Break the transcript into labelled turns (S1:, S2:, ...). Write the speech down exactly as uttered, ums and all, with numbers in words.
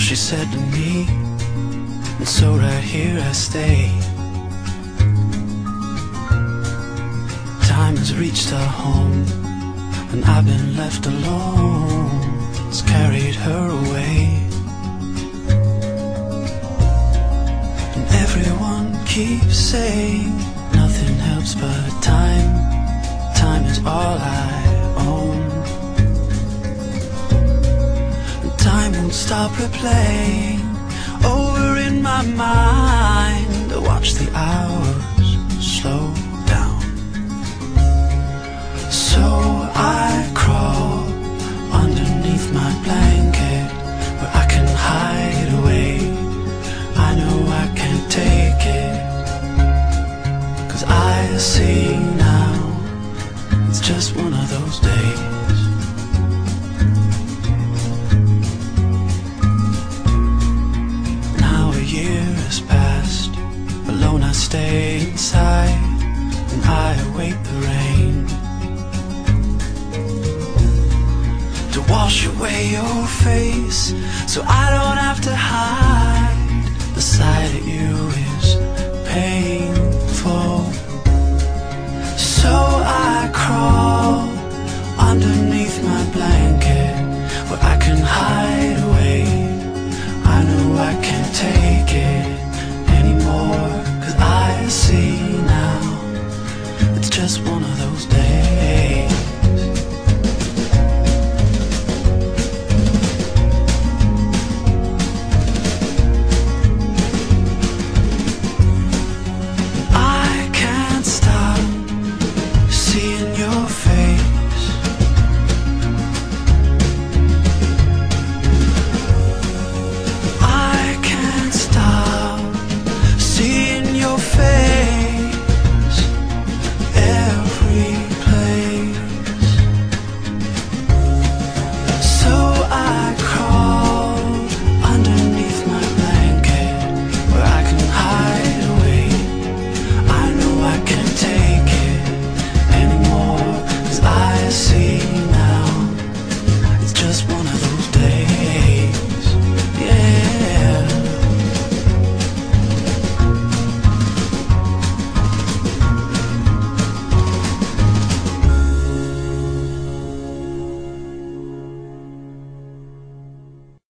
S1: she said to me, and so right here I stay. Time has reached our home, and I've been left alone. It's carried her away, and everyone keeps saying nothing helps but time. Time is all I own. And time won't stop replaying over in my mind. I watch the hours slow down. So I crawl underneath my blanket where I can hide away. I know I can't take it, 'cause I see now it's just one of those days. Now a year has passed, alone I stay inside, and I await the rain to wash away your face, so I don't have to hide.